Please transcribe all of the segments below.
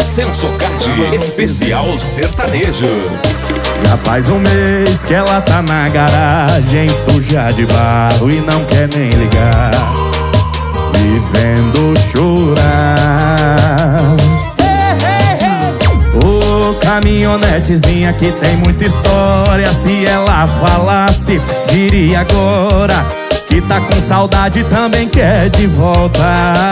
Celso Card, especial sertanejo. Já faz um mês que ela tá na garagem, suja de barro e não quer nem ligar, me vendo chorar. Ô, caminhonetezinha que tem muita história, se ela falasse, diria agora que tá com saudade e também quer de volta.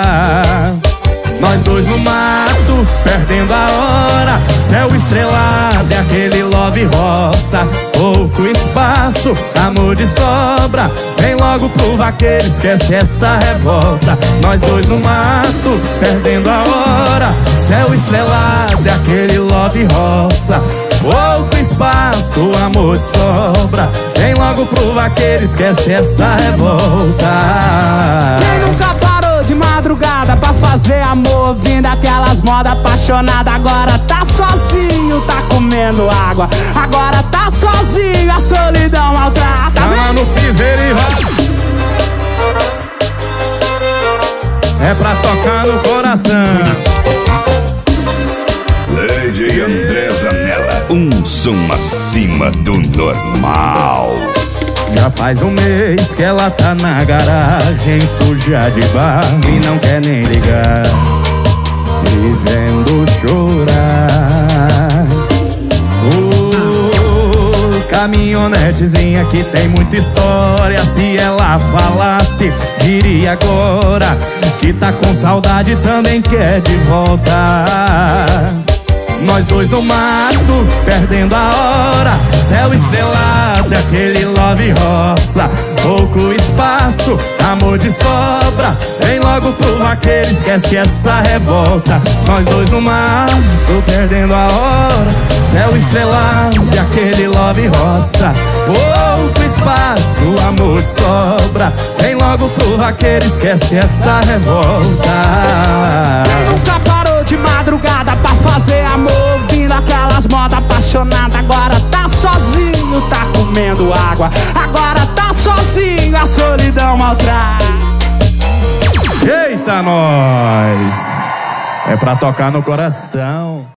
Nós dois no mato, perdendo a hora, céu estrelado é aquele love roça. Pouco espaço, amor de sobra, vem logo pro vaqueiro, esquece essa revolta. Nós dois no mato, perdendo a hora, céu estrelado é aquele love roça. Pouco espaço, amor de sobra, vem logo pro vaqueiro, esquece essa revolta. Quem nunca parou de madrugada pra fazer amor, vindo aquelas modas apaixonadas? Agora tá sozinho, tá comendo água, agora tá sozinho, a solidão maltrata. Chama no piseiro e roda, é pra tocar no coração. Lady André Zanella, um som acima do normal. Já faz um mês que ela tá na garagem, suja de barro e não quer nem ligar, me vendo chorar. Caminhonetezinha que tem muita história, se ela falasse, diria agora que tá com saudade e também quer de volta. Nós dois no mato, perdendo a hora, céu estrelado é aquele love roça. Pouco espaço, amor de sobra, vem logo pro vaqueiro, esquece essa revolta. Nós dois no mato, perdendo a hora, céu estrelado é aquele love roça. Pouco espaço, amor de sobra, vem logo pro vaqueiro, esquece essa revolta. Quem nunca parou de madrugada pra fazer amor, vindo aquelas modas apaixonadas? Agora tá sozinho, tá comendo água, agora tá sozinho, a solidão maltrata. Eita, nós! É pra tocar no coração.